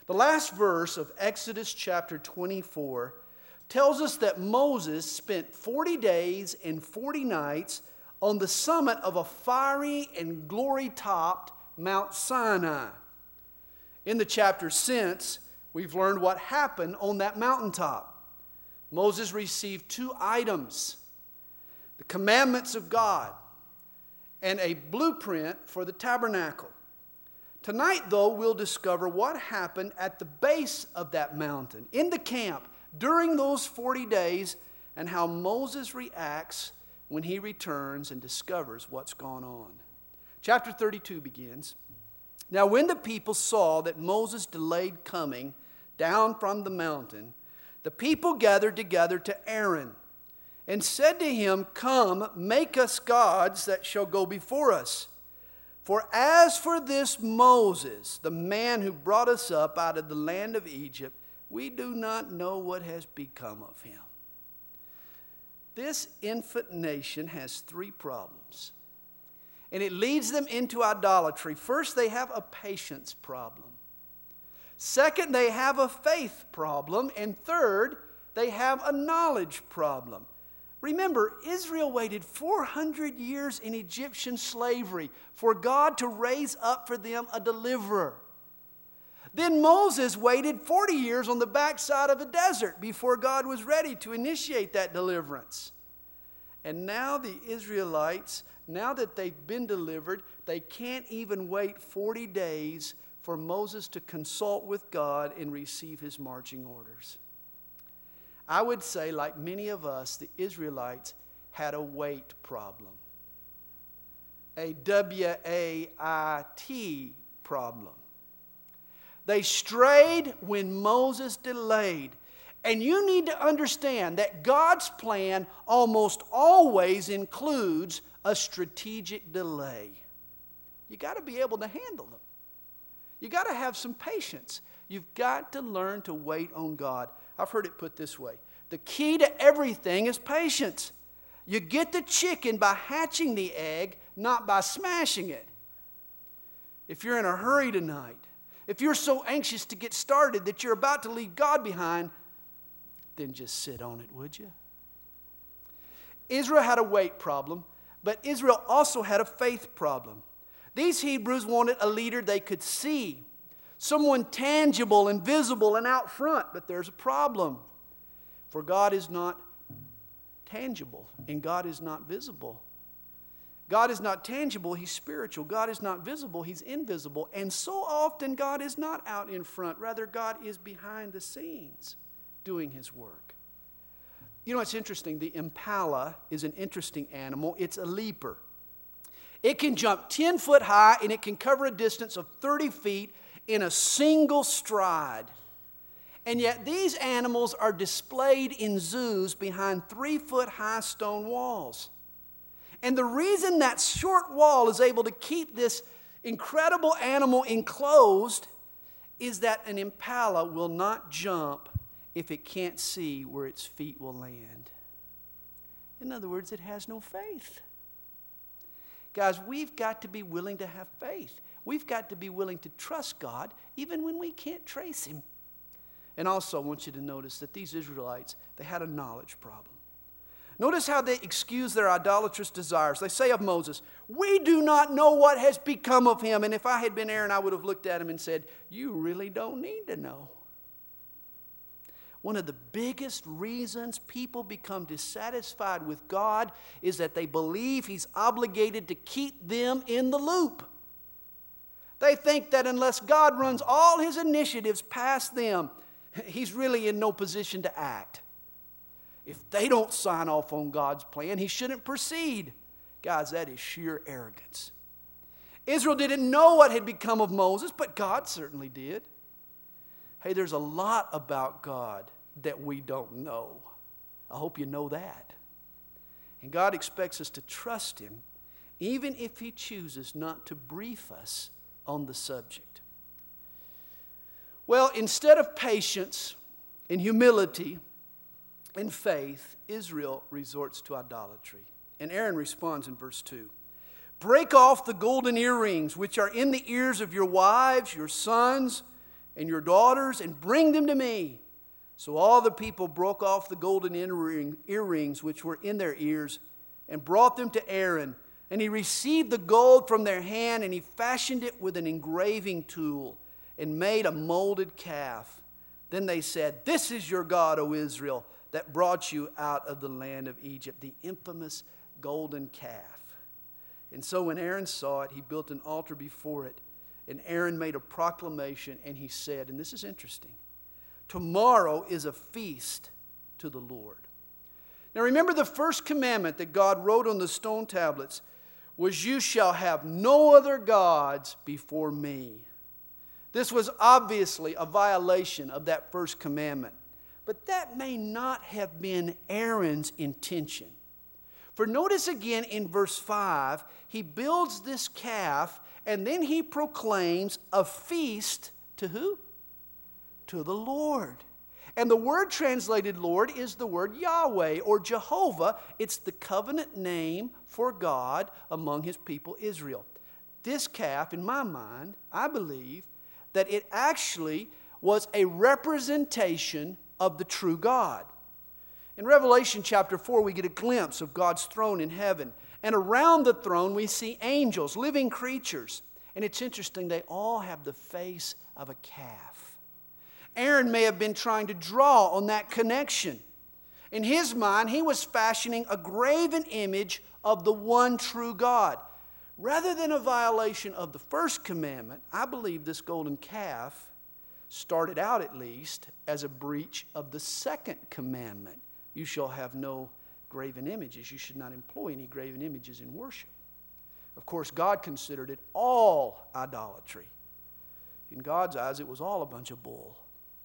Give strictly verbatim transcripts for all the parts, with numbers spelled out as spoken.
The last verse of Exodus chapter twenty-four tells us that Moses spent forty days and forty nights on the summit of a fiery and glory-topped Mount Sinai. In the chapter since, we've learned what happened on that mountaintop. Moses received two items: the commandments of God and a blueprint for the tabernacle. Tonight, though, we'll discover what happened at the base of that mountain, in the camp, during those forty days, and how Moses reacts when he returns and discovers what's gone on. Chapter thirty-two begins. Now when the people saw that Moses delayed coming down from the mountain, the people gathered together to Aaron and said to him, "Come, make us gods that shall go before us. For as for this Moses, the man who brought us up out of the land of Egypt, we do not know what has become of him." This infant nation has three problems, and it leads them into idolatry. First, they have a patience problem. Second, they have a faith problem. And third, they have a knowledge problem. Remember, Israel waited four hundred years in Egyptian slavery for God to raise up for them a deliverer. Then Moses waited forty years on the backside of the desert before God was ready to initiate that deliverance. And now the Israelites, now that they've been delivered, they can't even wait forty days for Moses to consult with God and receive his marching orders. I would say, like many of us, the Israelites had a wait problem. A W A I T problem. They strayed when Moses delayed. And you need to understand that God's plan almost always includes a strategic delay. You got to be able to handle them. You got to have some patience. You've got to learn to wait on God. I've heard it put this way: the key to everything is patience. You get the chicken by hatching the egg, not by smashing it. If you're in a hurry tonight, if you're so anxious to get started that you're about to leave God behind, then just sit on it, would you? Israel had a weight problem, but Israel also had a faith problem. These Hebrews wanted a leader they could see, someone tangible and visible and out front, but there's a problem. For God is not tangible and God is not visible. God is not tangible, He's spiritual. God is not visible, He's invisible. And so often God is not out in front. Rather, God is behind the scenes doing His work. You know, it's interesting. The impala is an interesting animal. It's a leaper. It can jump ten foot high and it can cover a distance of thirty feet in a single stride. And yet these animals are displayed in zoos behind three foot high stone walls. And the reason that short wall is able to keep this incredible animal enclosed is that an impala will not jump if it can't see where its feet will land. In other words, it has no faith. Guys, we've got to be willing to have faith. We've got to be willing to trust God even when we can't trace Him. And also, I want you to notice that these Israelites, they had a knowledge problem. Notice how they excuse their idolatrous desires. They say of Moses, "We do not know what has become of him." And if I had been Aaron, I would have looked at him and said, "You really don't need to know." One of the biggest reasons people become dissatisfied with God is that they believe He's obligated to keep them in the loop. They think that unless God runs all His initiatives past them, He's really in no position to act. If they don't sign off on God's plan, He shouldn't proceed. Guys, that is sheer arrogance. Israel didn't know what had become of Moses, but God certainly did. Hey, there's a lot about God that we don't know. I hope you know that. And God expects us to trust Him, even if He chooses not to brief us on the subject. Well, instead of patience and humility and faith, Israel resorts to idolatry. And Aaron responds in verse two. "Break off the golden earrings which are in the ears of your wives, your sons, and your daughters, and bring them to me. So all the people broke off the golden earring, earrings which were in their ears and brought them to Aaron. And he received the gold from their hand, and he fashioned it with an engraving tool and made a molded calf. Then they said, "This is your God, O Israel, that brought you out of the land of Egypt," the infamous golden calf. And so when Aaron saw it, he built an altar before it. And Aaron made a proclamation, and he said, and this is interesting, "Tomorrow is a feast to the Lord." Now remember, the first commandment that God wrote on the stone tablets was, "You shall have no other gods before me." This was obviously a violation of that first commandment. But that may not have been Aaron's intention. For notice again in verse five, he builds this calf, and then he proclaims a feast to who? To the Lord. And the word translated Lord is the word Yahweh or Jehovah. It's the covenant name for God among his people Israel. This calf, in my mind, I believe that it actually was a representation of the true God. In Revelation chapter four, we get a glimpse of God's throne in heaven. And around the throne, we see angels, living creatures. And it's interesting, they all have the face of a calf. Aaron may have been trying to draw on that connection. In his mind, he was fashioning a graven image of the one true God. Rather than a violation of the first commandment, I believe this golden calf started out at least as a breach of the second commandment. You shall have no graven images. You should not employ any graven images in worship. Of course, God considered it all idolatry. In God's eyes, it was all a bunch of bull.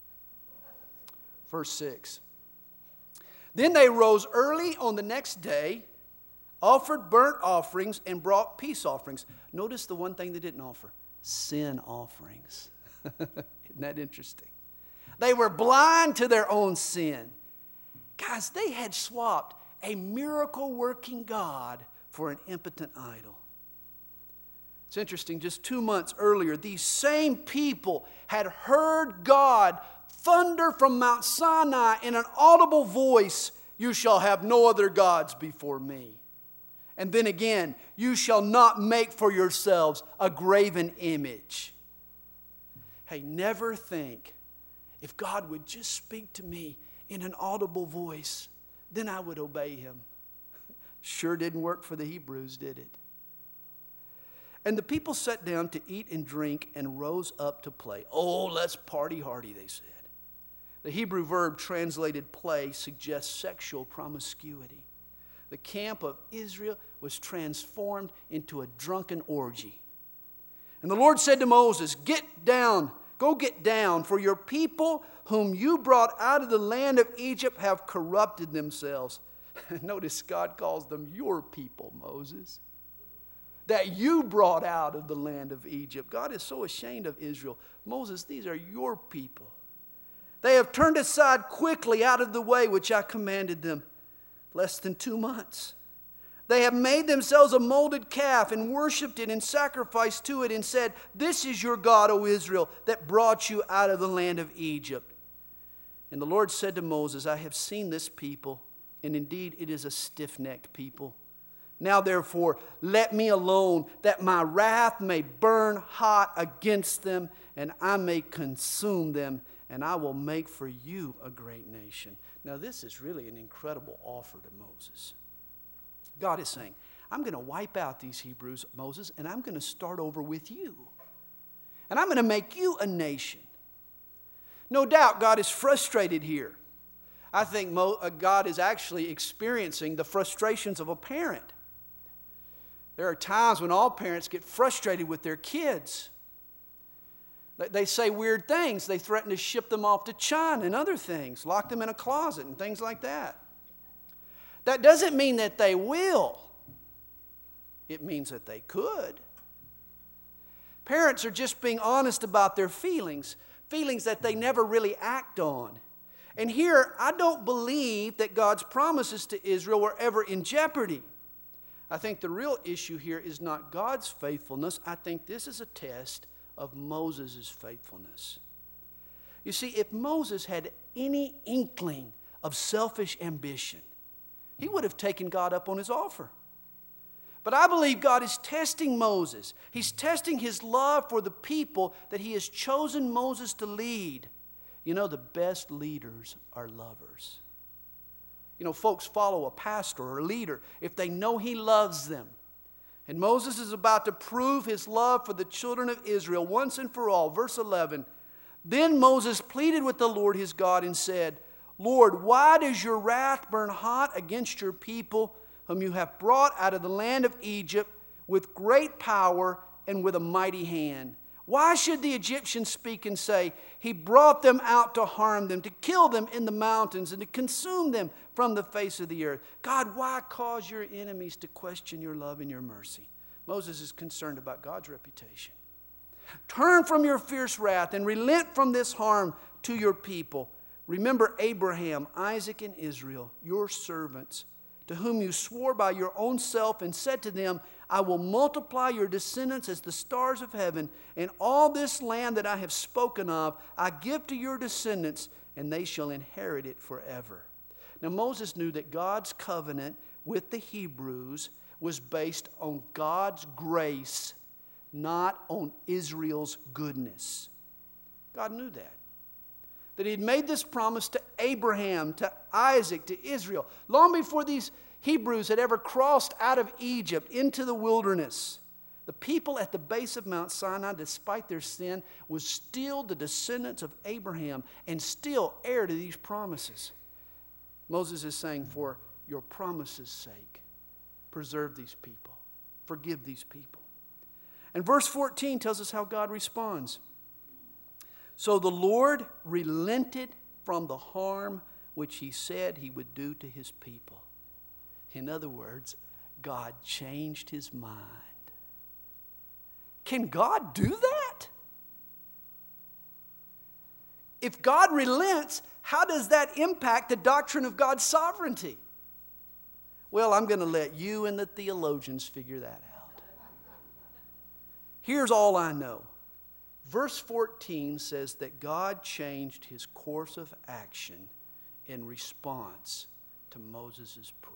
Verse six. Then they rose early on the next day, offered burnt offerings, and brought peace offerings. Notice the one thing they didn't offer: sin offerings. Isn't that interesting? They were blind to their own sin. Guys, they had swapped a miracle-working God for an impotent idol. It's interesting, just two months earlier, these same people had heard God thunder from Mount Sinai in an audible voice, "You shall have no other gods before me." And then again, "You shall not make for yourselves a graven image." Hey, never think, if God would just speak to me in an audible voice, then I would obey him. Sure didn't work for the Hebrews, did it? And the people sat down to eat and drink and rose up to play. "Oh, let's party hardy," they said. The Hebrew verb translated play suggests sexual promiscuity. The camp of Israel was transformed into a drunken orgy. And the Lord said to Moses, "Get down, go get down, for your people whom you brought out of the land of Egypt have corrupted themselves." Notice God calls them your people, Moses, that you brought out of the land of Egypt. God is so ashamed of Israel. Moses, these are your people. They have turned aside quickly out of the way which I commanded them. Less than two months. They have made themselves a molded calf and worshipped it and sacrificed to it and said, "This is your God, O Israel, that brought you out of the land of Egypt." And the Lord said to Moses, "I have seen this people, and indeed it is a stiff-necked people. Now therefore, let me alone, that my wrath may burn hot against them, and I may consume them, and I will make for you a great nation." Now this is really an incredible offer to Moses. God is saying, I'm going to wipe out these Hebrews, Moses, and I'm going to start over with you. And I'm going to make you a nation. No doubt God is frustrated here. I think Mo, uh, God is actually experiencing the frustrations of a parent. There are times when all parents get frustrated with their kids. They, they say weird things. They threaten to ship them off to China and other things, lock them in a closet and things like that. That doesn't mean that they will. It means that they could. Parents are just being honest about their feelings, feelings that they never really act on. And here, I don't believe that God's promises to Israel were ever in jeopardy. I think the real issue here is not God's faithfulness. I think this is a test of Moses' faithfulness. You see, if Moses had any inkling of selfish ambition, he would have taken God up on his offer. But I believe God is testing Moses. He's testing his love for the people that he has chosen Moses to lead. You know, the best leaders are lovers. You know, folks follow a pastor or a leader if they know he loves them. And Moses is about to prove his love for the children of Israel once and for all. Verse eleven, then Moses pleaded with the Lord his God and said, Lord, why does your wrath burn hot against your people, whom you have brought out of the land of Egypt with great power and with a mighty hand? Why should the Egyptians speak and say, he brought them out to harm them, to kill them in the mountains, and to consume them from the face of the earth? God, why cause your enemies to question your love and your mercy? Moses is concerned about God's reputation. Turn from your fierce wrath and relent from this harm to your people. Remember Abraham, Isaac, and Israel, your servants, to whom you swore by your own self and said to them, I will multiply your descendants as the stars of heaven, and all this land that I have spoken of I give to your descendants, and they shall inherit it forever. Now Moses knew that God's covenant with the Hebrews was based on God's grace, not on Israel's goodness. God knew that. That he had made this promise to Abraham, to Isaac, to Israel, long before these Hebrews had ever crossed out of Egypt into the wilderness. The people at the base of Mount Sinai, despite their sin, was still the descendants of Abraham and still heir to these promises. Moses is saying, for your promise's sake, preserve these people, forgive these people. And verse fourteen tells us how God responds. So the Lord relented from the harm which he said he would do to his people. In other words, God changed his mind. Can God do that? If God relents, how does that impact the doctrine of God's sovereignty? Well, I'm going to let you and the theologians figure that out. Here's all I know. Verse fourteen says that God changed his course of action in response to Moses' prayer.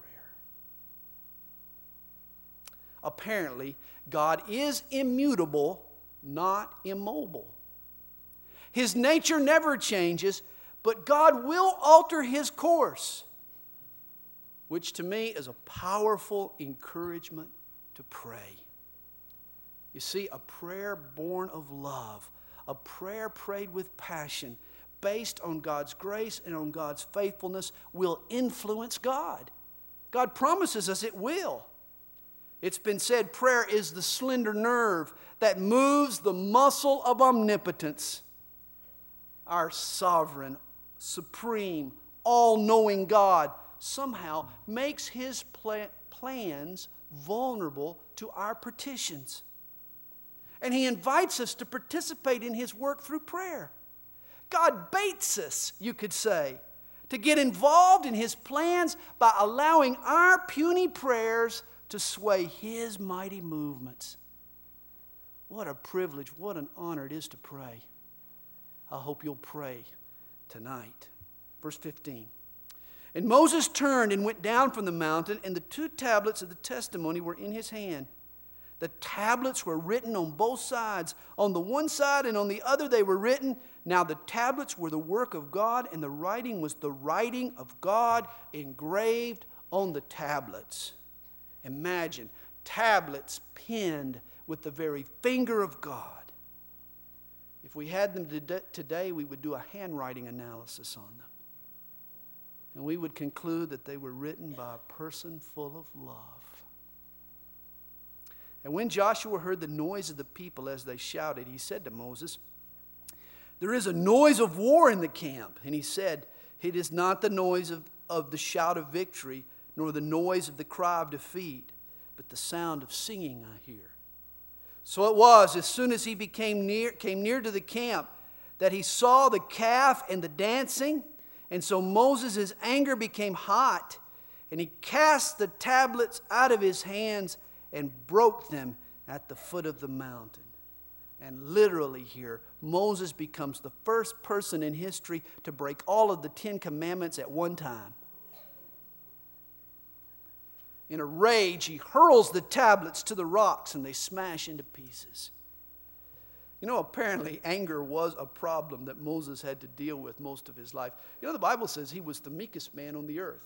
Apparently, God is immutable, not immobile. His nature never changes, but God will alter his course, which to me is a powerful encouragement to pray. You see, a prayer born of love, a prayer prayed with passion, based on God's grace and on God's faithfulness, will influence God. God promises us it will. It's been said prayer is the slender nerve that moves the muscle of omnipotence. Our sovereign, supreme, all-knowing God somehow makes his pla- plans vulnerable to our petitions. And he invites us to participate in his work through prayer. God baits us, you could say, to get involved in his plans by allowing our puny prayers to sway his mighty movements. What a privilege, what an honor it is to pray. I hope you'll pray tonight. Verse fifteen. And Moses turned and went down from the mountain, and the two tablets of the testimony were in his hand. The tablets were written on both sides. On the one side and on the other they were written. Now the tablets were the work of God, and the writing was the writing of God engraved on the tablets. Imagine tablets penned with the very finger of God. If we had them today, we would do a handwriting analysis on them. And we would conclude that they were written by a person full of love. And when Joshua heard the noise of the people as they shouted, he said to Moses, there is a noise of war in the camp. And he said, it is not the noise of, of the shout of victory, nor the noise of the cry of defeat, but the sound of singing I hear. So it was, as soon as he became near, came near to the camp, that he saw the calf and the dancing. And so Moses' anger became hot, and he cast the tablets out of his hands and broke them at the foot of the mountain. And literally here, Moses becomes the first person in history to break all of the Ten Commandments at one time. In a rage, he hurls the tablets to the rocks and they smash into pieces. You know, apparently anger was a problem that Moses had to deal with most of his life. You know, the Bible says he was the meekest man on the earth.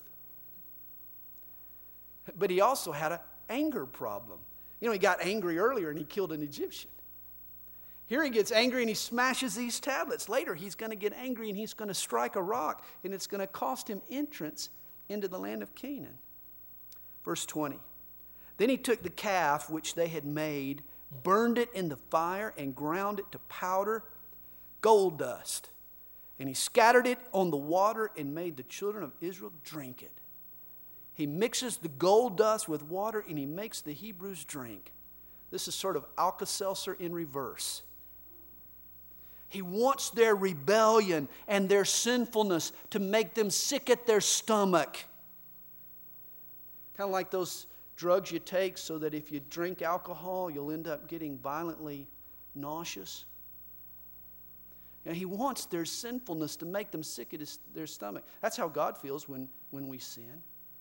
But he also had an anger problem. You know, he got angry earlier and he killed an Egyptian. Here he gets angry and he smashes these tablets. Later he's going to get angry and he's going to strike a rock and it's going to cost him entrance into the land of Canaan. Verse twenty. Then he took the calf which they had made, burned it in the fire, and ground it to powder, gold dust. And he scattered it on the water and made the children of Israel drink it. He mixes the gold dust with water and he makes the Hebrews drink. This is sort of Alka-Seltzer in reverse. He wants their rebellion and their sinfulness to make them sick at their stomach. Kind of like those drugs you take so that if you drink alcohol, you'll end up getting violently nauseous. You know, he wants their sinfulness to make them sick at his, their stomach. That's how God feels when, when we sin.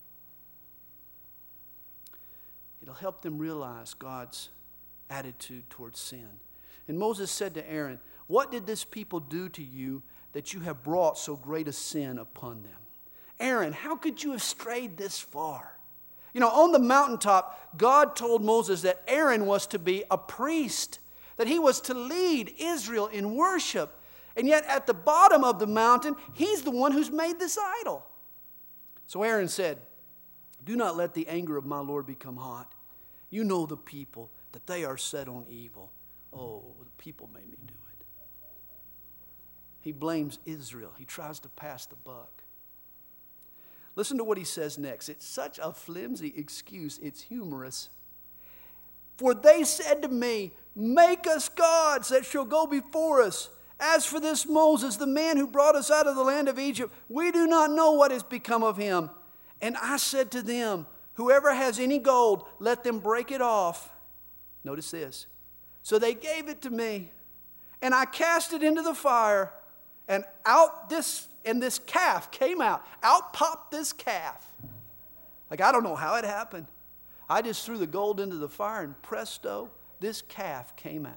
It'll help them realize God's attitude towards sin. And Moses said to Aaron, "What did this people do to you that you have brought so great a sin upon them? Aaron, how could you have strayed this far?" You know, on the mountaintop, God told Moses that Aaron was to be a priest, that he was to lead Israel in worship. And yet at the bottom of the mountain, he's the one who's made this idol. So Aaron said, "Do not let the anger of my Lord become hot. You know the people, that they are set on evil." Oh, the people made me do it. He blames Israel. He tries to pass the buck. Listen to what he says next. It's such a flimsy excuse, it's humorous. "For they said to me, 'Make us gods that shall go before us. As for this Moses, the man who brought us out of the land of Egypt, we do not know what has become of him.' And I said to them, 'Whoever has any gold, let them break it off.' Notice this. So they gave it to me, and I cast it into the fire, and out this and this calf came out. Out popped this calf. Like, I don't know how it happened. I just threw the gold into the fire, and presto, this calf came out."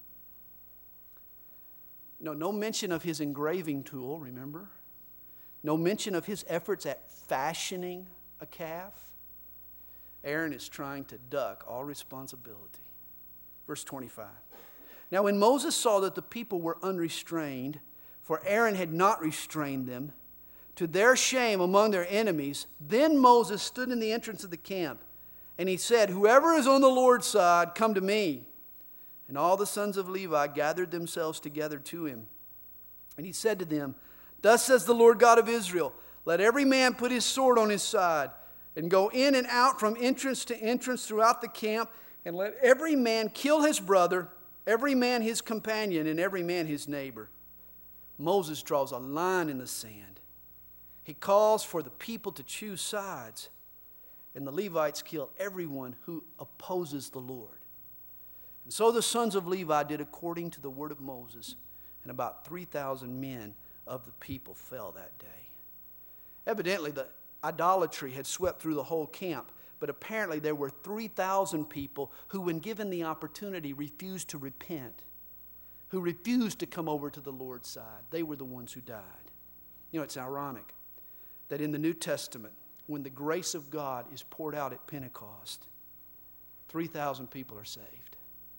You know, no mention of his engraving tool, remember? No mention of his efforts at fashioning a calf. Aaron is trying to duck all responsibility. Verse twenty-five. Now when Moses saw that the people were unrestrained, for Aaron had not restrained them, to their shame among their enemies, then Moses stood in the entrance of the camp, and he said, "Whoever is on the Lord's side, come to me." And all the sons of Levi gathered themselves together to him. And he said to them, "Thus says the Lord God of Israel, let every man put his sword on his side, and go in and out from entrance to entrance throughout the camp, and let every man kill his brother, every man his companion, and every man his neighbor." Moses draws a line in the sand. He calls for the people to choose sides, and the Levites kill everyone who opposes the Lord. And so the sons of Levi did according to the word of Moses, and about three thousand men of the people fell that day. Evidently, the idolatry had swept through the whole camp, but apparently there were three thousand people who, when given the opportunity, refused to repent, who refused to come over to the Lord's side. They were the ones who died. You know, it's ironic that in the New Testament, when the grace of God is poured out at Pentecost, three thousand people are saved.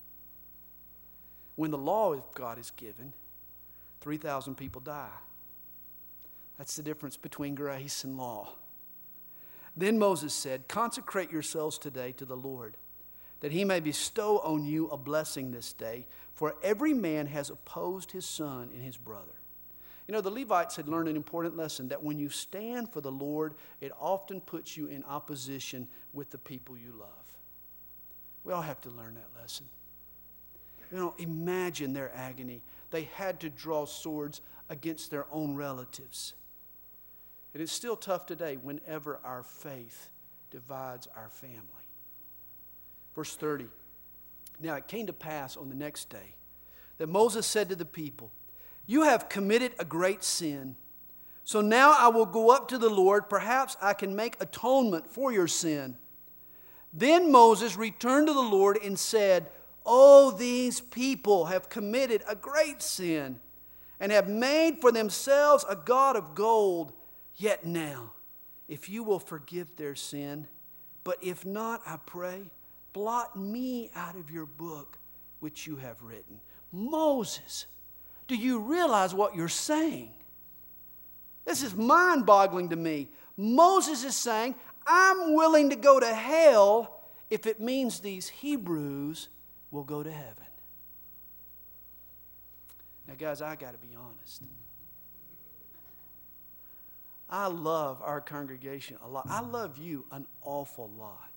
When the law of God is given, three thousand people die. That's the difference between grace and law. Then Moses said, "Consecrate yourselves today to the Lord, that he may bestow on you a blessing this day, for every man has opposed his son and his brother." You know, the Levites had learned an important lesson, that when you stand for the Lord, it often puts you in opposition with the people you love. We all have to learn that lesson. You know, imagine their agony. They had to draw swords against their own relatives. It is still tough today whenever our faith divides our family. Verse thirty. Now it came to pass on the next day that Moses said to the people, "You have committed a great sin. So now I will go up to the Lord. Perhaps I can make atonement for your sin." Then Moses returned to the Lord and said, "Oh, these people have committed a great sin and have made for themselves a god of gold. Yet now, if you will forgive their sin, but if not, I pray, blot me out of your book which you have written." Moses, do you realize what you're saying? This is mind-boggling to me. Moses is saying, I'm willing to go to hell if it means these Hebrews will go to heaven. Now, guys, I got to be honest. I love our congregation a lot. I love you an awful lot.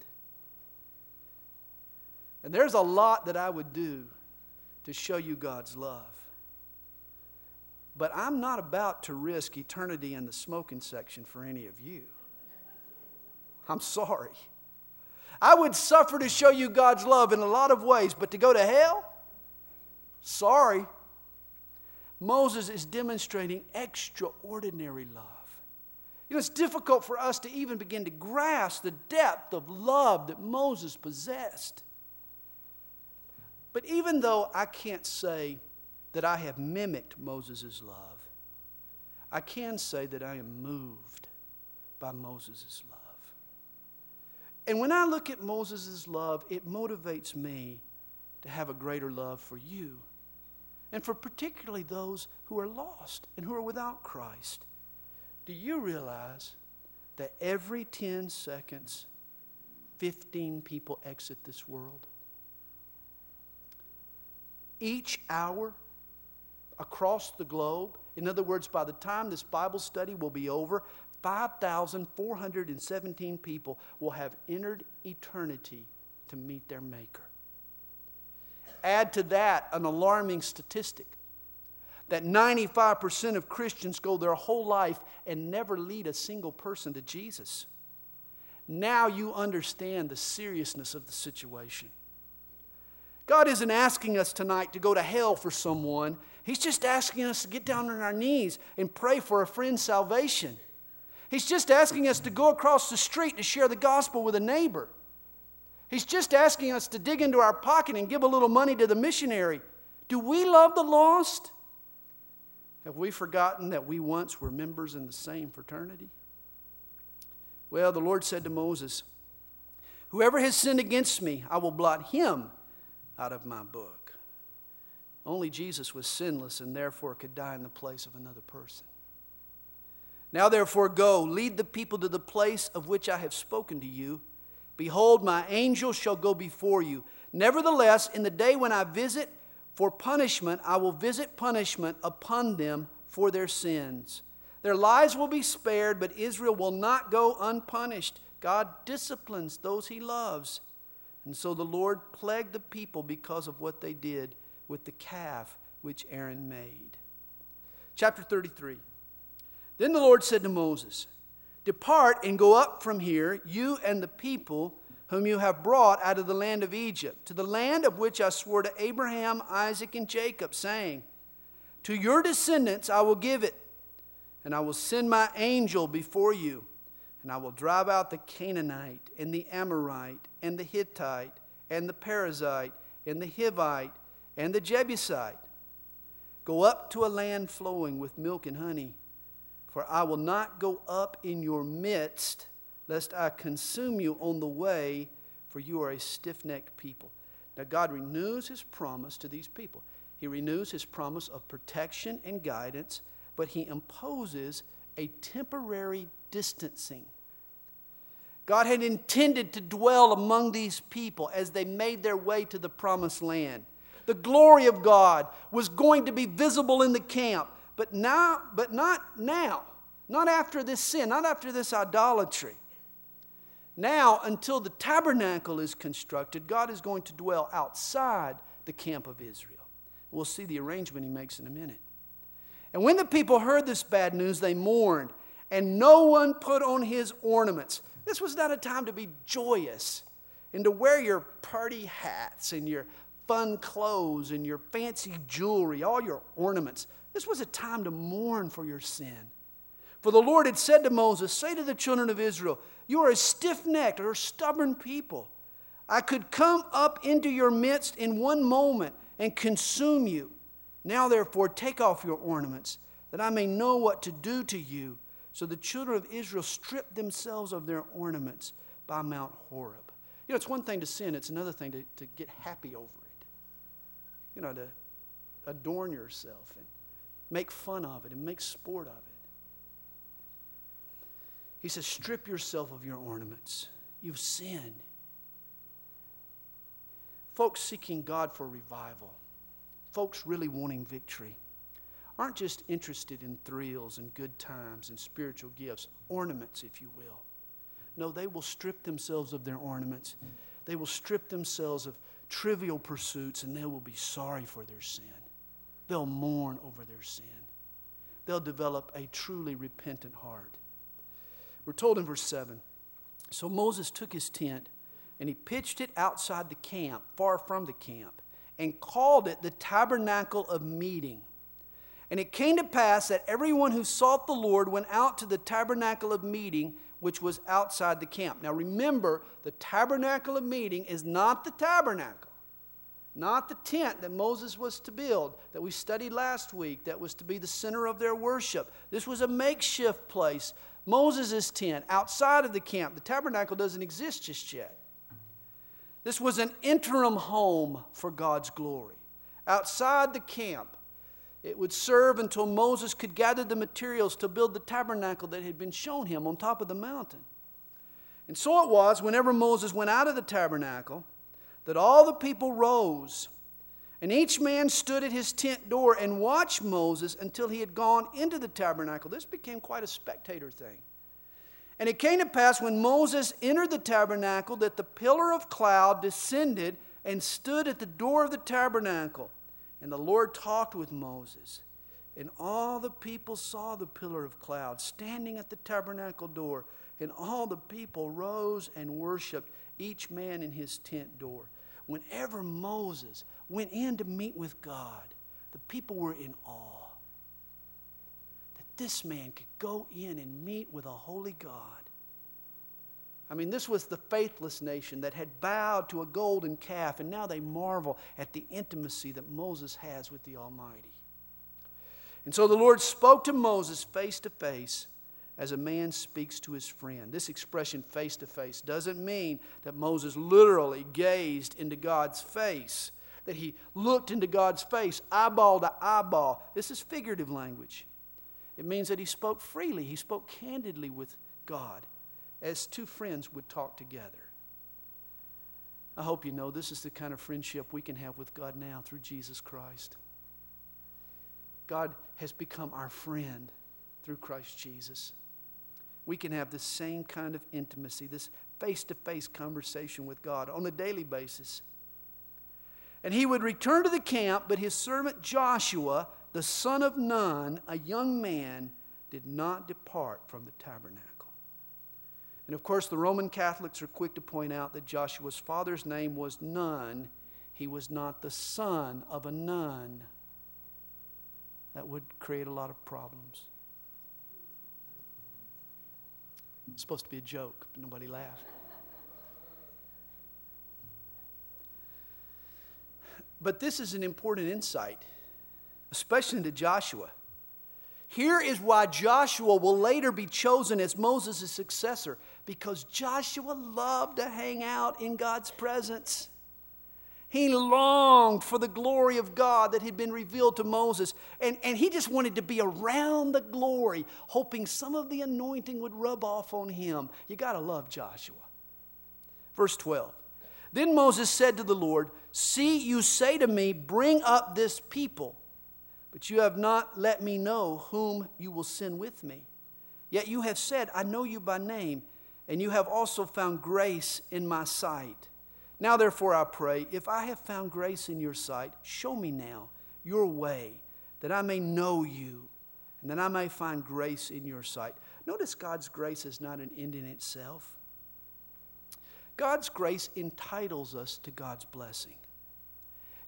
And there's a lot that I would do to show you God's love. But I'm not about to risk eternity in the smoking section for any of you. I'm sorry. I would suffer to show you God's love in a lot of ways, but to go to hell? Sorry. Moses is demonstrating extraordinary love. You know, it's difficult for us to even begin to grasp the depth of love that Moses possessed. But even though I can't say that I have mimicked Moses' love, I can say that I am moved by Moses' love. And when I look at Moses' love, it motivates me to have a greater love for you, and for particularly those who are lost and who are without Christ. Do you realize that every ten seconds, fifteen people exit this world? Each hour, across the globe, in other words, by the time this Bible study will be over, five thousand four hundred seventeen people will have entered eternity to meet their Maker. Add to that an alarming statistic that ninety-five percent of Christians go their whole life and never lead a single person to Jesus. Now you understand the seriousness of the situation. God isn't asking us tonight to go to hell for someone. He's just asking us to get down on our knees and pray for a friend's salvation. He's just asking us to go across the street to share the gospel with a neighbor. He's just asking us to dig into our pocket and give a little money to the missionary. Do we love the lost? Have we forgotten that we once were members in the same fraternity? Well, the Lord said to Moses, "Whoever has sinned against me, I will blot him out of my book." Only Jesus was sinless and therefore could die in the place of another person. "Now therefore go, lead the people to the place of which I have spoken to you. Behold, my angel shall go before you. Nevertheless, in the day when I visit for punishment, I will visit punishment upon them for their sins. Their lives will be spared, but Israel will not go unpunished. God disciplines those he loves." And so the Lord plagued the people because of what they did with the calf which Aaron made. Chapter thirty-three. Then the Lord said to Moses, "Depart and go up from here, you and the people whom you have brought out of the land of Egypt, to the land of which I swore to Abraham, Isaac, and Jacob, saying, to your descendants I will give it, and I will send my angel before you, and I will drive out the Canaanite, and the Amorite, and the Hittite, and the Perizzite, and the Hivite, and the Jebusite. Go up to a land flowing with milk and honey, for I will not go up in your midst, lest I consume you on the way, for you are a stiff-necked people." Now God renews his promise to these people. He renews his promise of protection and guidance, but he imposes a temporary distancing. God had intended to dwell among these people as they made their way to the promised land. The glory of God was going to be visible in the camp, but now, but not now, not after this sin, not after this idolatry. Now, until the tabernacle is constructed, God is going to dwell outside the camp of Israel. We'll see the arrangement he makes in a minute. And when the people heard this bad news, they mourned, and no one put on his ornaments. This was not a time to be joyous and to wear your party hats and your fun clothes and your fancy jewelry, all your ornaments. This was a time to mourn for your sin. For the Lord had said to Moses, say to the children of Israel, you are a stiff-necked or stubborn people. I could come up into your midst in one moment and consume you. Now therefore take off your ornaments, that I may know what to do to you. So the children of Israel stripped themselves of their ornaments by Mount Horeb. You know, it's one thing to sin, it's another thing to, to get happy over it. You know, to adorn yourself and make fun of it and make sport of it. He says, strip yourself of your ornaments. You've sinned. Folks seeking God for revival, folks really wanting victory, aren't just interested in thrills and good times and spiritual gifts, ornaments, if you will. No, they will strip themselves of their ornaments. They will strip themselves of trivial pursuits, and they will be sorry for their sin. They'll mourn over their sin. They'll develop a truly repentant heart. We're told in verse seven, so Moses took his tent and he pitched it outside the camp, far from the camp, and called it the tabernacle of meeting. And it came to pass that everyone who sought the Lord went out to the tabernacle of meeting, which was outside the camp. Now remember, the tabernacle of meeting is not the tabernacle, not the tent that Moses was to build, that we studied last week, that was to be the center of their worship. This was a makeshift place. Moses' tent outside of the camp. The tabernacle doesn't exist just yet. This was an interim home for God's glory. Outside the camp, it would serve until Moses could gather the materials to build the tabernacle that had been shown him on top of the mountain. And so it was, whenever Moses went out of the tabernacle, that all the people rose, and each man stood at his tent door and watched Moses until he had gone into the tabernacle. This became quite a spectator thing. And it came to pass when Moses entered the tabernacle that the pillar of cloud descended and stood at the door of the tabernacle. And the Lord talked with Moses. And all the people saw the pillar of cloud standing at the tabernacle door. And all the people rose and worshiped, each man in his tent door. Whenever Moses went in to meet with God, the people were in awe that this man could go in and meet with a holy God. I mean, this was the faithless nation that had bowed to a golden calf, and now they marvel at the intimacy that Moses has with the Almighty. And so the Lord spoke to Moses face to face, as a man speaks to his friend. This expression, face to face, doesn't mean that Moses literally gazed into God's face, that he looked into God's face, eyeball to eyeball. This is figurative language. It means that he spoke freely, he spoke candidly with God, as two friends would talk together. I hope you know this is the kind of friendship we can have with God now through Jesus Christ. God has become our friend through Christ Jesus. We can have the same kind of intimacy, this face-to-face conversation with God on a daily basis. And he would return to the camp, but his servant Joshua, the son of Nun, a young man, did not depart from the tabernacle. And of course, the Roman Catholics are quick to point out that Joshua's father's name was Nun. He was not the son of a nun. That would create a lot of problems. It's supposed to be a joke, but nobody laughed. But this is an important insight, especially to Joshua. Here is why Joshua will later be chosen as Moses' successor, because Joshua loved to hang out in God's presence. He longed for the glory of God that had been revealed to Moses. And, and he just wanted to be around the glory, hoping some of the anointing would rub off on him. You got to love Joshua. Verse twelve. Then Moses said to the Lord, see, you say to me, bring up this people, but you have not let me know whom you will send with me. Yet you have said, I know you by name, and you have also found grace in my sight. Now, therefore, I pray, if I have found grace in your sight, show me now your way, that I may know you, and that I may find grace in your sight. Notice God's grace is not an end in itself. God's grace entitles us to God's blessing.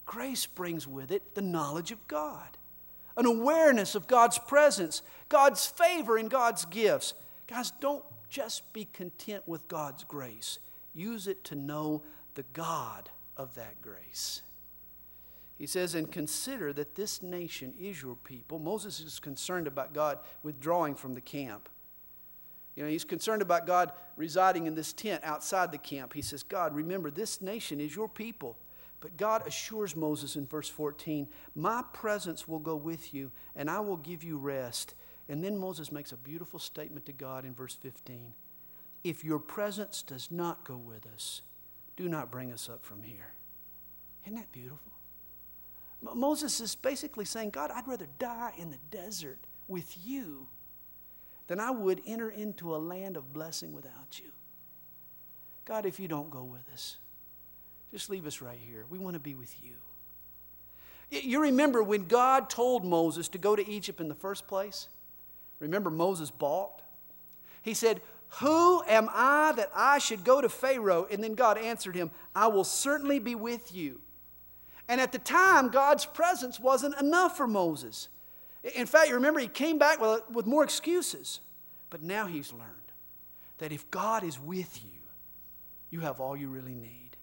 Grace brings with it the knowledge of God, an awareness of God's presence, God's favor, and God's gifts. Guys, don't just be content with God's grace. Use it to know the God of that grace. He says, and consider that this nation is your people. Moses is concerned about God withdrawing from the camp. You know, he's concerned about God residing in this tent outside the camp. He says, God, remember, this nation is your people. But God assures Moses in verse fourteen, my presence will go with you, and I will give you rest. And then Moses makes a beautiful statement to God in verse fifteen. If your presence does not go with us, do not bring us up from here. Isn't that beautiful? Moses is basically saying, God, I'd rather die in the desert with you than I would enter into a land of blessing without you. God, if you don't go with us, just leave us right here. We want to be with you. You remember when God told Moses to go to Egypt in the first place? Remember, Moses balked. He said, who am I that I should go to Pharaoh? And then God answered him, I will certainly be with you. And at the time, God's presence wasn't enough for Moses. In fact, you remember he came back with, with more excuses. But now he's learned that if God is with you, you have all you really need.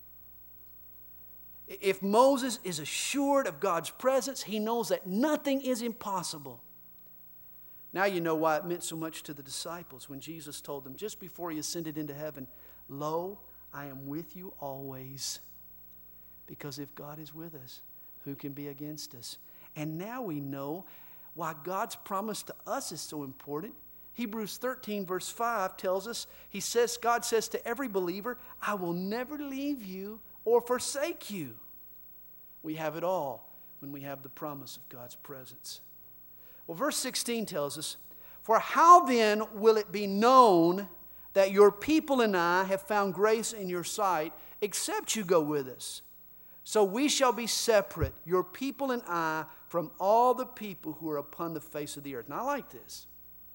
If Moses is assured of God's presence, he knows that nothing is impossible. Now you know why it meant so much to the disciples when Jesus told them just before he ascended into heaven, lo, I am with you always. Because if God is with us, who can be against us? And now we know why God's promise to us is so important. Hebrews thirteen verse five tells us, he says, God says to every believer, I will never leave you or forsake you. We have it all when we have the promise of God's presence. Well, verse sixteen tells us, for how then will it be known that your people and I have found grace in your sight, except you go with us? So we shall be separate, your people and I, from all the people who are upon the face of the earth. Now I like this.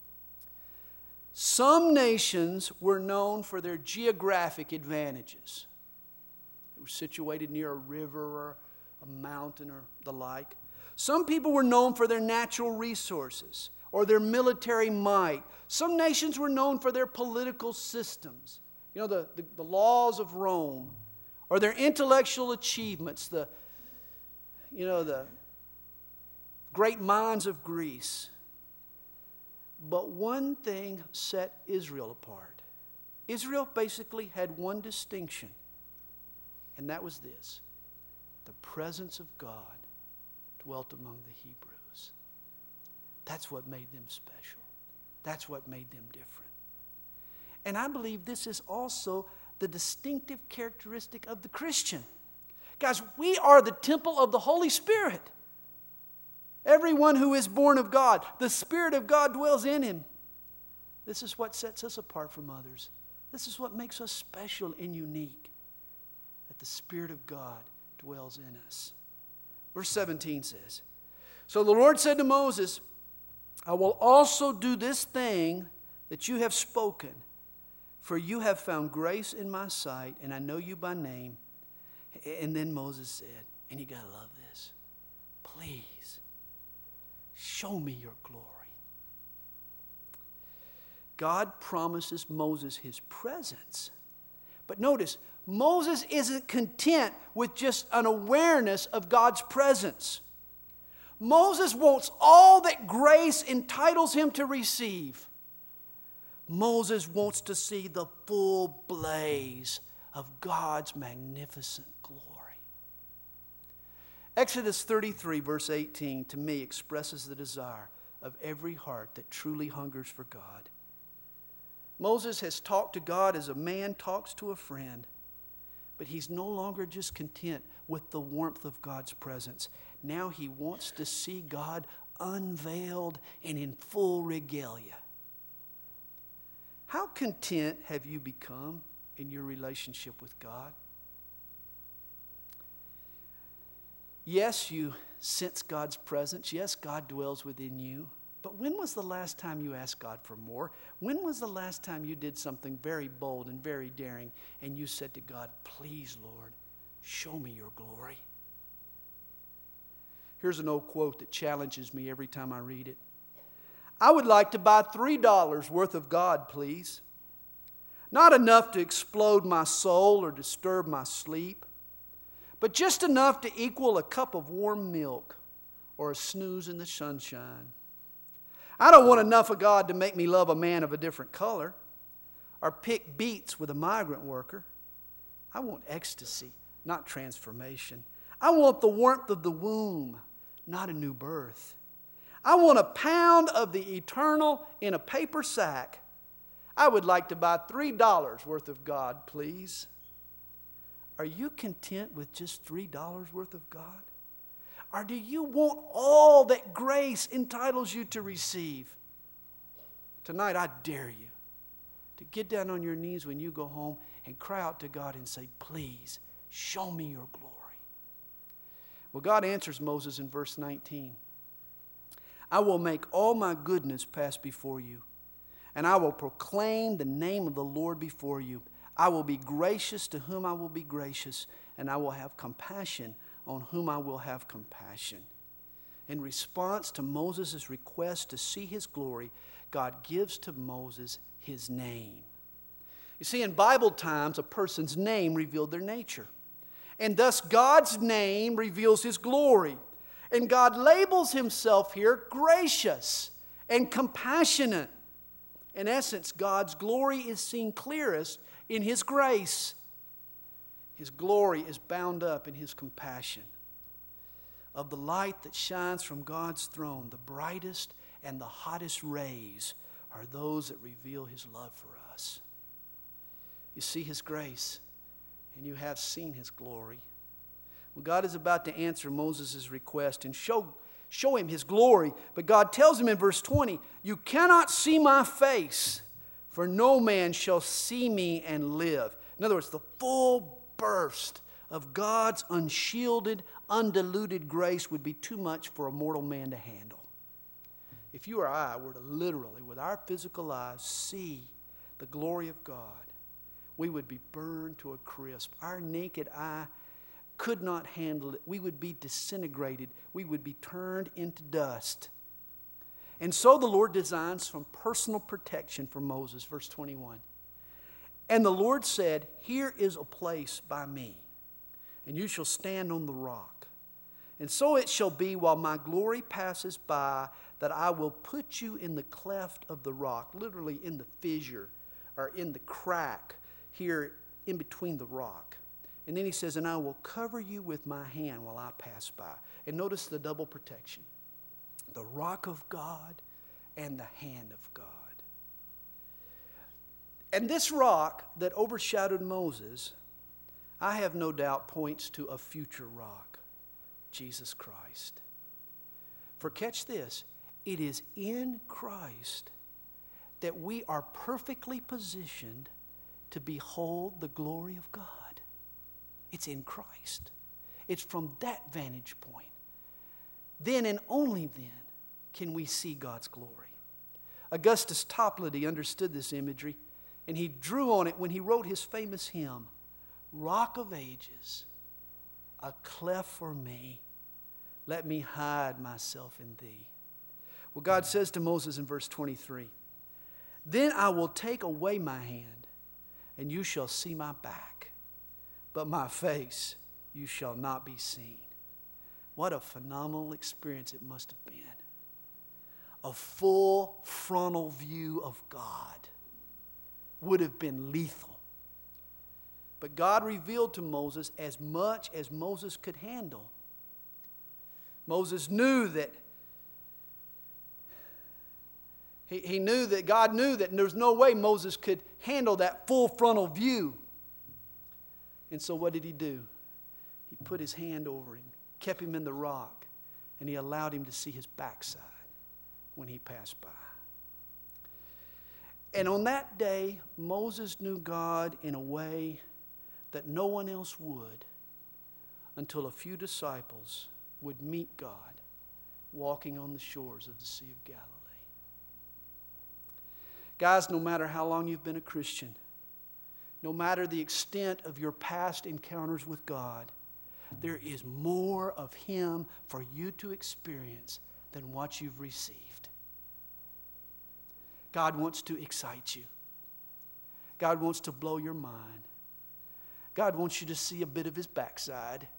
Some nations were known for their geographic advantages. They were situated near a river or a mountain or the like. Some people were known for their natural resources or their military might. Some nations were known for their political systems. You know, the, the, the laws of Rome, or their intellectual achievements, the, you know, the great minds of Greece. But one thing set Israel apart. Israel basically had one distinction, and that was this: the presence of God dwelt among the Hebrews. That's what made them special. That's what made them different. And I believe this is also the distinctive characteristic of the Christian. Guys, we are the temple of the Holy Spirit. Everyone who is born of God, the Spirit of God dwells in him. This is what sets us apart from others. This is what makes us special and unique, that the Spirit of God dwells in us. Verse seventeen says, so the Lord said to Moses, I will also do this thing that you have spoken, for you have found grace in my sight, and I know you by name. And then Moses said, and you got to love this, please, show me your glory. God promises Moses his presence. But notice, Moses isn't content with just an awareness of God's presence. Moses wants all that grace entitles him to receive. Moses wants to see the full blaze of God's magnificent glory. Exodus thirty-three, verse eighteen, to me expresses the desire of every heart that truly hungers for God. Moses has talked to God as a man talks to a friend, but he's no longer just content with the warmth of God's presence. Now he wants to see God unveiled and in full regalia. How content have you become in your relationship with God? Yes, you sense God's presence. Yes, God dwells within you. But when was the last time you asked God for more? When was the last time you did something very bold and very daring and you said to God, please, Lord, show me your glory? Here's an old quote that challenges me every time I read it. I would like to buy three dollars worth of God, please. Not enough to explode my soul or disturb my sleep, but just enough to equal a cup of warm milk or a snooze in the sunshine. I don't want enough of God to make me love a man of a different color or pick beets with a migrant worker. I want ecstasy, not transformation. I want the warmth of the womb, not a new birth. I want a pound of the eternal in a paper sack. I would like to buy three dollars worth of God, please. Are you content with just three dollars worth of God? Or do you want all that grace entitles you to receive? Tonight, I dare you to get down on your knees when you go home and cry out to God and say, please, show me your glory. Well, God answers Moses in verse nineteen. I will make all my goodness pass before you, and I will proclaim the name of the Lord before you. I will be gracious to whom I will be gracious, and I will have compassion on whom I will have compassion. In response to Moses' request to see his glory, God gives to Moses his name. You see, in Bible times, a person's name revealed their nature. And thus God's name reveals his glory. And God labels himself here gracious and compassionate. In essence, God's glory is seen clearest in his grace. His glory is bound up in his compassion. Of the light that shines from God's throne, the brightest and the hottest rays are those that reveal his love for us. You see his grace, and you have seen his glory. Well, God is about to answer Moses' request and show, show him his glory. But God tells him in verse twenty, you cannot see my face, for no man shall see me and live. In other words, the full burst of God's unshielded, undiluted grace would be too much for a mortal man to handle. If you or I were to literally, with our physical eyes, see the glory of God, we would be burned to a crisp. Our naked eye could not handle it. We would be disintegrated. We would be turned into dust. And so the Lord designs some personal protection for Moses. Verse twenty-one. And the Lord said, here is a place by me, and you shall stand on the rock. And so it shall be while my glory passes by that I will put you in the cleft of the rock, literally in the fissure or in the crack here in between the rock. And then he says, and I will cover you with my hand while I pass by. And notice the double protection. The rock of God and the hand of God. And this rock that overshadowed Moses, I have no doubt points to a future rock, Jesus Christ. For catch this, it is in Christ that we are perfectly positioned to behold the glory of God. It's in Christ. It's from that vantage point. Then and only then can we see God's glory. Augustus Toplady understood this imagery, and he drew on it when he wrote his famous hymn, Rock of Ages, a cleft for me, let me hide myself in thee. Well, God says to Moses in verse twenty-three, then I will take away my hand, and you shall see my back, but my face you shall not be seen. What a phenomenal experience it must have been. A full frontal view of God would have been lethal. But God revealed to Moses as much as Moses could handle. Moses knew that he, he knew that God knew that there's no way Moses could handle that full frontal view. And so what did he do? He put his hand over him, kept him in the rock, and he allowed him to see his backside when he passed by. And on that day, Moses knew God in a way that no one else would until a few disciples would meet God walking on the shores of the Sea of Galilee. Guys, no matter how long you've been a Christian, no matter the extent of your past encounters with God, there is more of Him for you to experience than what you've received. God wants to excite you. God wants to blow your mind. God wants you to see a bit of His backside.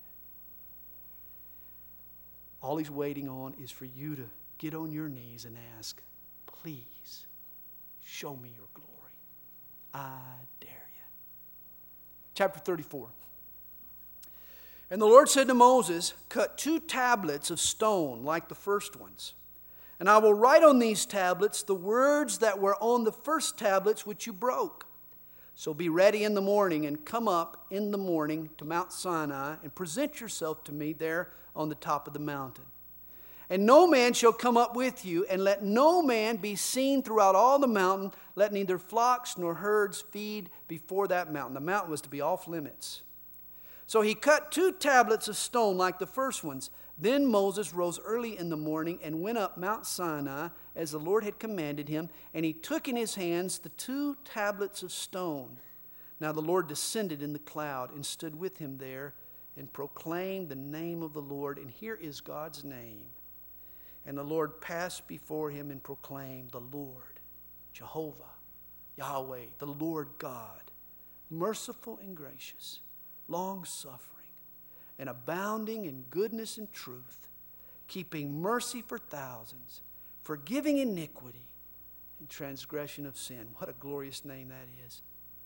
All He's waiting on is for you to get on your knees and ask, please, show me your glory. I dare you. Chapter thirty-four. And the Lord said to Moses, cut two tablets of stone like the first ones. And I will write on these tablets the words that were on the first tablets which you broke. So be ready in the morning and come up in the morning to Mount Sinai and present yourself to me there on the top of the mountain. And no man shall come up with you, and let no man be seen throughout all the mountain. Let neither flocks nor herds feed before that mountain. The mountain was to be off limits. So he cut two tablets of stone like the first ones. Then Moses rose early in the morning and went up Mount Sinai as the Lord had commanded him. And he took in his hands the two tablets of stone. Now the Lord descended in the cloud and stood with him there and proclaimed the name of the Lord. And here is God's name. And the Lord passed before him and proclaimed, the Lord, Jehovah, Yahweh, the Lord God, merciful and gracious, long-suffering, and abounding in goodness and truth, keeping mercy for thousands, forgiving iniquity and transgression of sin. What a glorious name that is.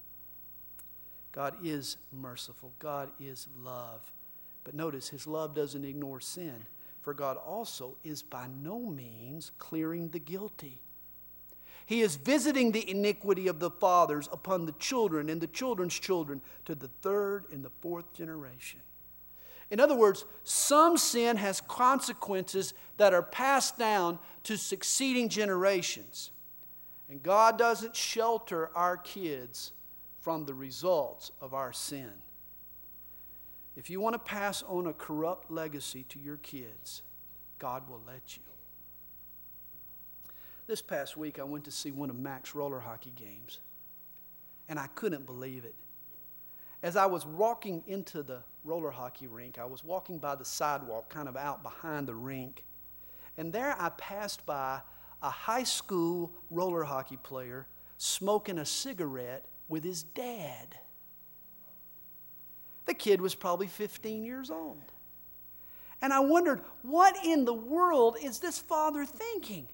God is merciful. God is love. But notice, His love doesn't ignore sin. For God also is by no means clearing the guilty. He is visiting the iniquity of the fathers upon the children and the children's children to the third and the fourth generation. In other words, some sin has consequences that are passed down to succeeding generations. And God doesn't shelter our kids from the results of our sin. If you want to pass on a corrupt legacy to your kids, God will let you. This past week, I went to see one of Mac's roller hockey games, and I couldn't believe it. As I was walking into the roller hockey rink, I was walking by the sidewalk, kind of out behind the rink, and there I passed by a high school roller hockey player smoking a cigarette with his dad. The kid was probably fifteen years old. And I wondered, what in the world is this father thinking?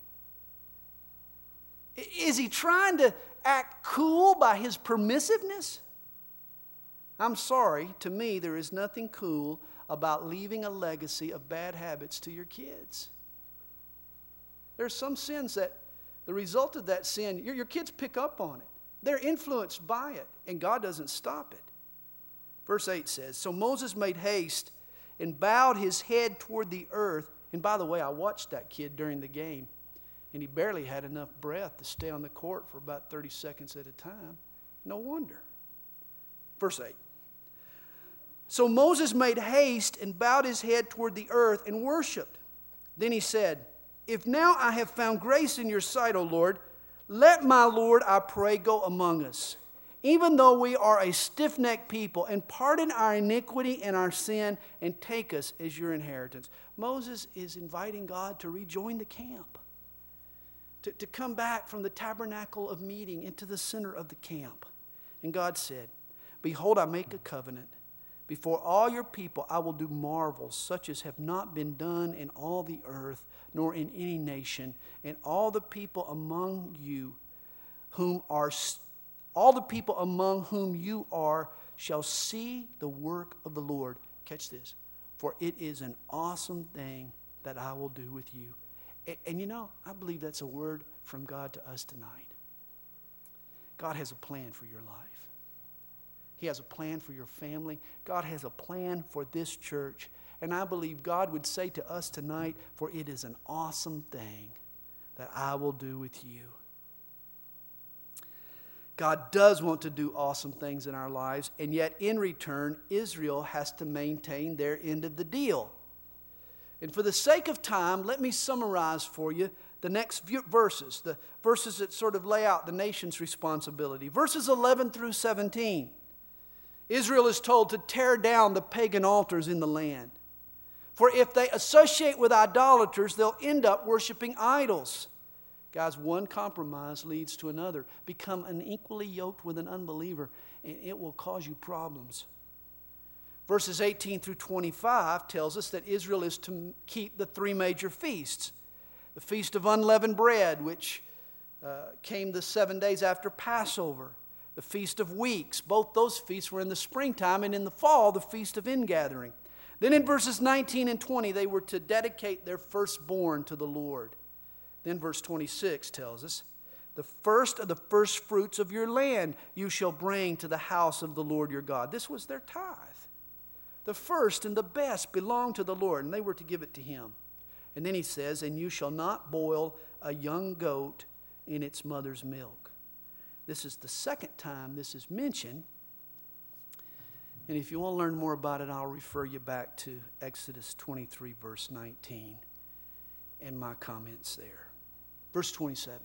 Is he trying to act cool by his permissiveness? I'm sorry, to me, there is nothing cool about leaving a legacy of bad habits to your kids. There are some sins that, the result of that sin, your, your kids pick up on it. They're influenced by it, and God doesn't stop it. Verse eight says, so Moses made haste and bowed his head toward the earth. And by the way, I watched that kid during the game, and he barely had enough breath to stay on the court for about thirty seconds at a time. No wonder. Verse eight. So Moses made haste and bowed his head toward the earth and worshiped. Then he said, if now I have found grace in your sight, O Lord, let my Lord, I pray, go among us, even though we are a stiff-necked people, and pardon our iniquity and our sin, and take us as your inheritance. Moses is inviting God to rejoin the camp, to, to come back from the tabernacle of meeting into the center of the camp. And God said, behold, I make a covenant. Before all your people I will do marvels such as have not been done in all the earth, nor in any nation. And all the people among you whom are All the people among whom you are shall see the work of the Lord. Catch this. For it is an awesome thing that I will do with you. And, and you know, I believe that's a word from God to us tonight. God has a plan for your life. He has a plan for your family. God has a plan for this church. And I believe God would say to us tonight, for it is an awesome thing that I will do with you. God does want to do awesome things in our lives, and yet in return, Israel has to maintain their end of the deal. And for the sake of time, let me summarize for you the next few verses, the verses that sort of lay out the nation's responsibility. Verses eleven through seventeen. Israel is told to tear down the pagan altars in the land. For if they associate with idolaters, they'll end up worshiping idols. Guys, one compromise leads to another. Become unequally yoked with an unbeliever, and it will cause you problems. Verses eighteen through twenty-five tells us that Israel is to keep the three major feasts. The Feast of Unleavened Bread, which uh, came the seven days after Passover. The Feast of Weeks. Both those feasts were in the springtime, and in the fall, the Feast of Ingathering. Then in verses nineteen and twenty, they were to dedicate their firstborn to the Lord. Then verse twenty-six tells us, the first of the first fruits of your land you shall bring to the house of the Lord your God. This was their tithe. The first and the best belonged to the Lord, and they were to give it to him. And then he says, and you shall not boil a young goat in its mother's milk. This is the second time this is mentioned. And if you want to learn more about it, I'll refer you back to Exodus twenty-three, verse nineteen, and my comments there. Verse twenty-seven.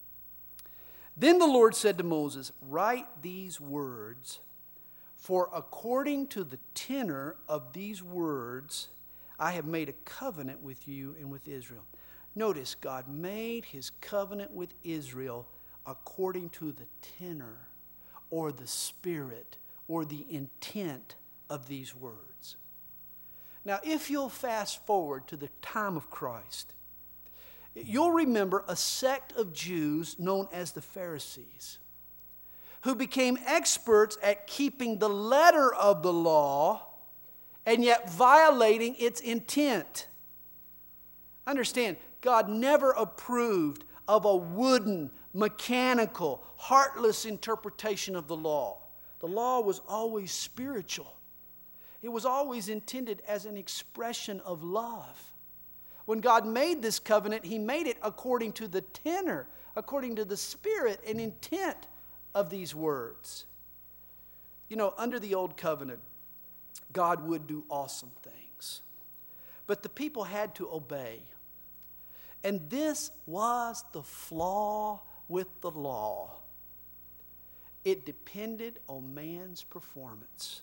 Then the Lord said to Moses, write these words, for according to the tenor of these words, I have made a covenant with you and with Israel. Notice, God made his covenant with Israel according to the tenor or the spirit or the intent of these words. Now, if you'll fast forward to the time of Christ, you'll remember a sect of Jews known as the Pharisees, who became experts at keeping the letter of the law and yet violating its intent. Understand, God never approved of a wooden, mechanical, heartless interpretation of the law. The law was always spiritual. It was always intended as an expression of love. When God made this covenant, he made it according to the tenor, according to the spirit and intent of these words. You know, under the old covenant, God would do awesome things. But the people had to obey. And this was the flaw with the law. It depended on man's performance.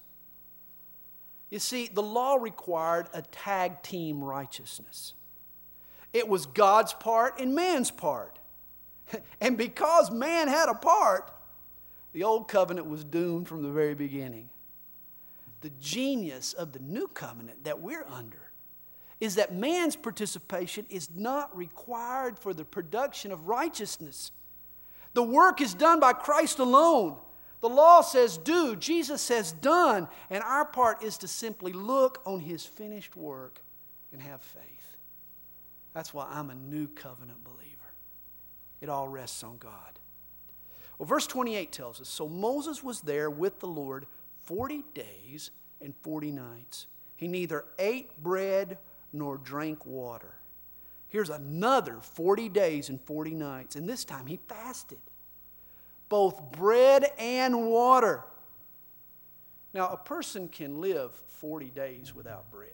You see, the law required a tag team righteousness. It was God's part and man's part. And because man had a part, the old covenant was doomed from the very beginning. The genius of the new covenant that we're under is that man's participation is not required for the production of righteousness. The work is done by Christ alone. The law says do, Jesus says done, and our part is to simply look on his finished work and have faith. That's why I'm a new covenant believer. It all rests on God. Well, verse twenty-eight tells us, so Moses was there with the Lord forty days and forty nights. He neither ate bread nor drank water. Here's another forty days and forty nights, and this time he fasted. Both bread and water. Now, a person can live forty days without bread.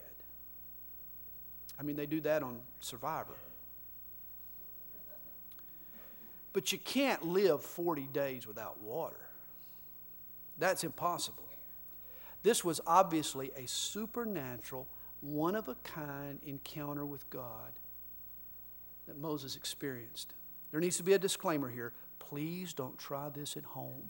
I mean, they do that on Survivor. But you can't live forty days without water. That's impossible. This was obviously a supernatural, one-of-a-kind encounter with God that Moses experienced. There needs to be a disclaimer here. Please don't try this at home.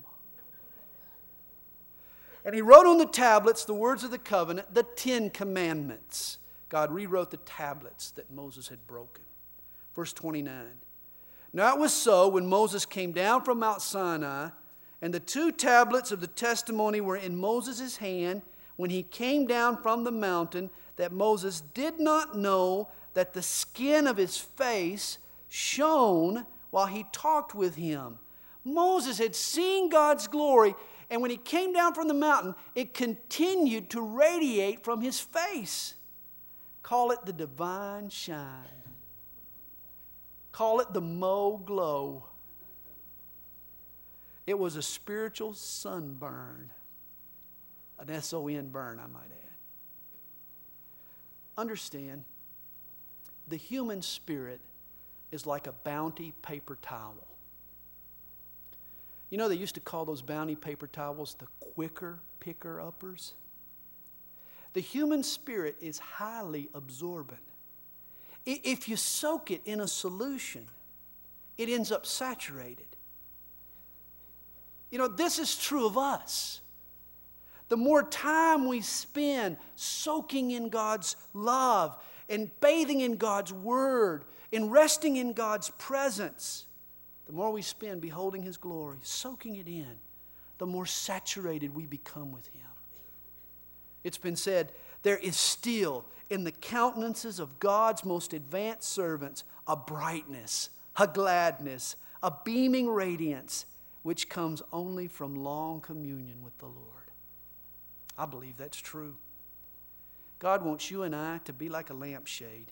And he wrote on the tablets the words of the covenant, the Ten Commandments. God rewrote the tablets that Moses had broken. Verse twenty-nine. Now it was so when Moses came down from Mount Sinai, and the two tablets of the testimony were in Moses' hand when he came down from the mountain, that Moses did not know that the skin of his face shone while he talked with him. Moses had seen God's glory, and when he came down from the mountain, it continued to radiate from his face. Call it the divine shine. Call it the Mo glow. It was a spiritual sunburn. An S O N burn, I might add. Understand, the human spirit is like a Bounty paper towel. You know, they used to call those Bounty paper towels the quicker picker-uppers. The human spirit is highly absorbent. If you soak it in a solution, it ends up saturated. You know, this is true of us. The more time we spend soaking in God's love and bathing in God's Word and resting in God's presence, the more we spend beholding His glory, soaking it in, the more saturated we become with Him. It's been said, there is still in the countenances of God's most advanced servants a brightness, a gladness, a beaming radiance, which comes only from long communion with the Lord. I believe that's true. God wants you and I to be like a lampshade.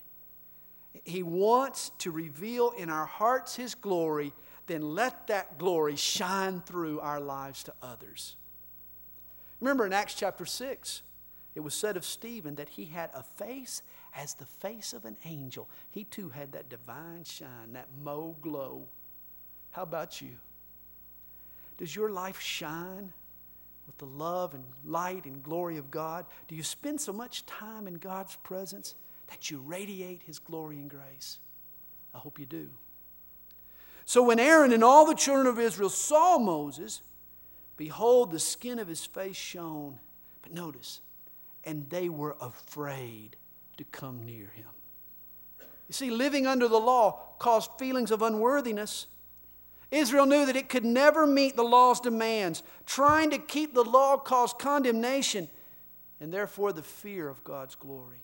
He wants to reveal in our hearts His glory, then let that glory shine through our lives to others. Remember in Acts chapter six, it was said of Stephen that he had a face as the face of an angel. He too had that divine shine, that mo glow. How about you? Does your life shine with the love and light and glory of God? Do you spend so much time in God's presence that you radiate His glory and grace? I hope you do. So when Aaron and all the children of Israel saw Moses, behold, the skin of his face shone. But notice, and they were afraid to come near him. You see, living under the law caused feelings of unworthiness. Israel knew that it could never meet the law's demands. Trying to keep the law caused condemnation and therefore the fear of God's glory.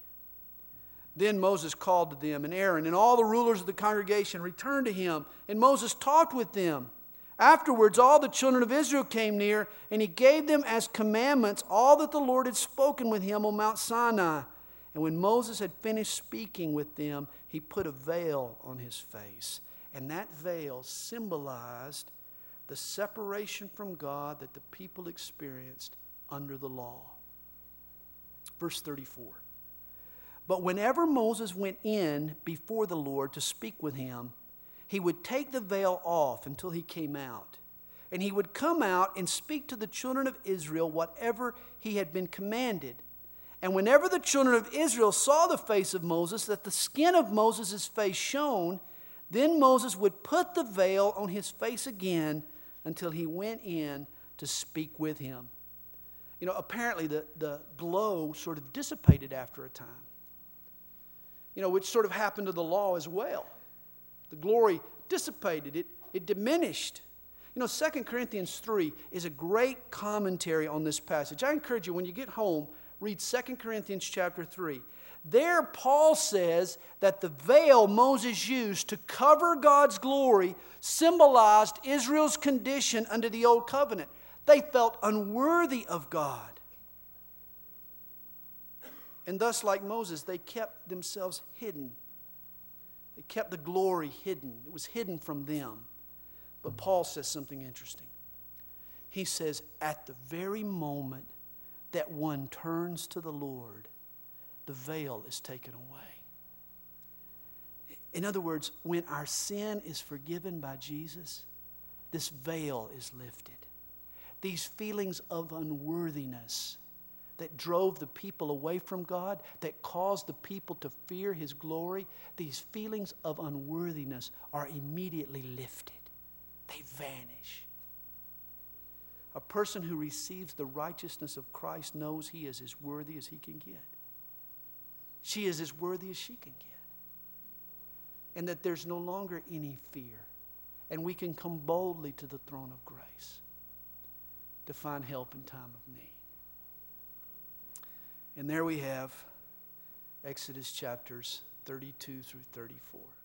Then Moses called to them, and Aaron and all the rulers of the congregation returned to him, and Moses talked with them. Afterwards, all the children of Israel came near, and he gave them as commandments all that the Lord had spoken with him on Mount Sinai. And when Moses had finished speaking with them, he put a veil on his face. And that veil symbolized the separation from God that the people experienced under the law. Verse thirty-four. But whenever Moses went in before the Lord to speak with him, he would take the veil off until he came out. And he would come out and speak to the children of Israel whatever he had been commanded. And whenever the children of Israel saw the face of Moses, that the skin of Moses' face shone, then Moses would put the veil on his face again until he went in to speak with him. You know, apparently the, the glow sort of dissipated after a time. You know, which sort of happened to the law as well. The glory dissipated, it, it diminished. You know, Second Corinthians three is a great commentary on this passage. I encourage you, when you get home, read Second Corinthians chapter three. There, Paul says that the veil Moses used to cover God's glory symbolized Israel's condition under the old covenant. They felt unworthy of God. And thus, like Moses, they kept themselves hidden. They kept the glory hidden. It was hidden from them. But Paul says something interesting. He says, at the very moment that one turns to the Lord, the veil is taken away. In other words, when our sin is forgiven by Jesus, this veil is lifted. These feelings of unworthiness that drove the people away from God, that caused the people to fear His glory, these feelings of unworthiness are immediately lifted. They vanish. A person who receives the righteousness of Christ knows he is as worthy as he can get. She is as worthy as she can get. And that there's no longer any fear. And we can come boldly to the throne of grace to find help in time of need. And there we have Exodus chapters thirty-two through thirty-four.